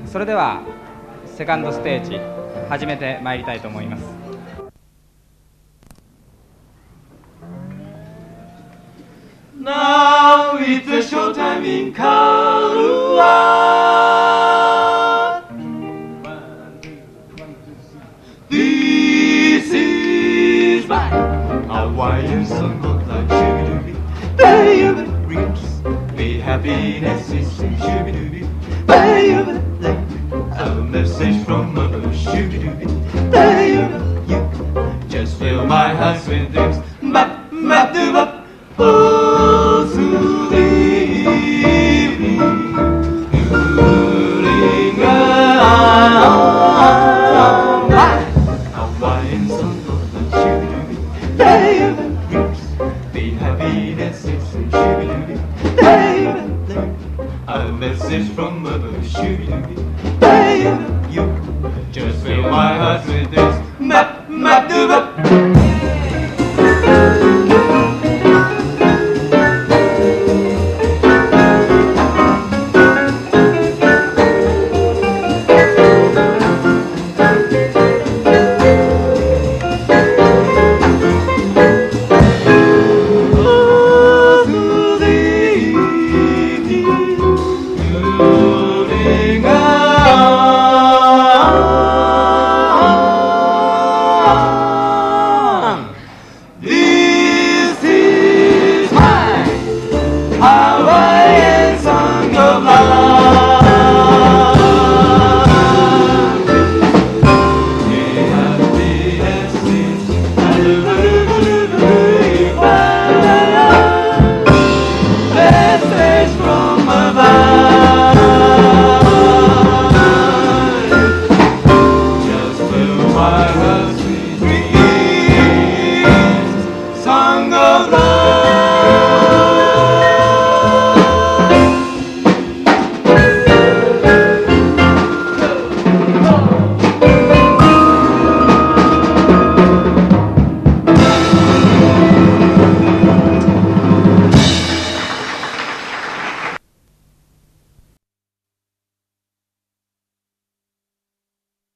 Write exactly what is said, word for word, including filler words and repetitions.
それではセカンドステージ始めてまいりたいと思います。 Now it's a showtime in Kahlua. This is my Hawaiian song of life. Shooby-dooby, baby, rings. Be happiness is shooby-dooby, baby. A message from mother. Shooby-dooby, baby, you just fill my heart with dreams. Bop, bop, doo, bop. Oh, through the evening, cooling on my Hawaiian song of the shooby-dooby, baby, roots, be happiness is shooby-dooby, baby, a message from mother, shooby-dooby, baby, you just fill my heart with this, map, map, doo, bop. Hawaiian song of love. Yeah, happiness is message from above. Just fill my heart with dreams, song of love.